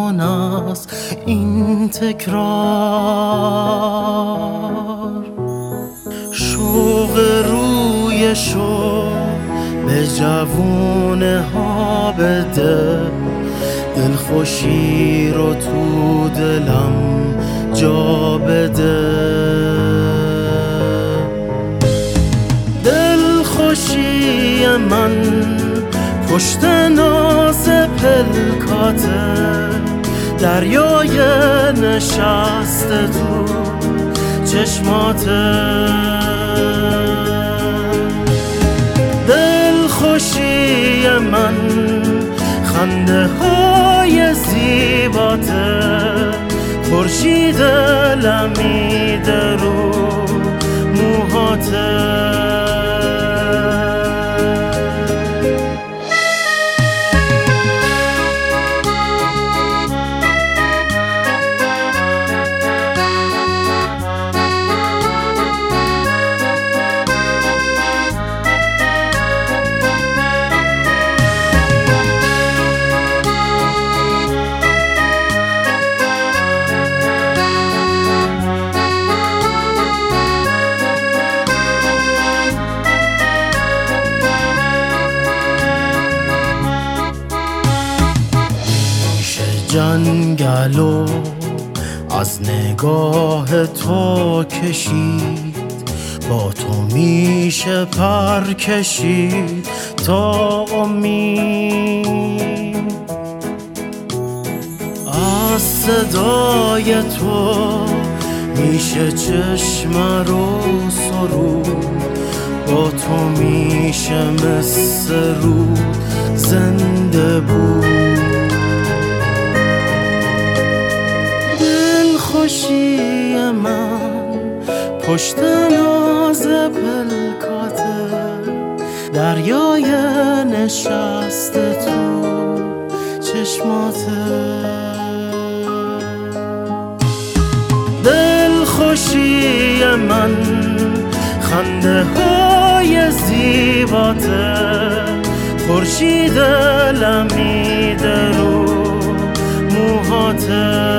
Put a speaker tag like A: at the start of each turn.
A: همان است این تکرار. شوق روی شوق به جوونه ها بده، دلخوشی رو تو دلم جا بده. دلخوشی من پشت ناز پلکاته، دریای نشسته تو چشماته. دلخوشی من خنده های زیباته، خورشید لمیده رو موهاته. جنگلو از نگاه تو کشید، با تو میشه پر کشید تا امید. از صدای تو میشه چشم رو سرود، با تو میشه مثل رود زنده بود. دلخوشی من پشت ناز پلکاته، دریای نشسته تو چشماته. دلخوشی من خنده های زیباته، خورشید لمیده رو موهاته.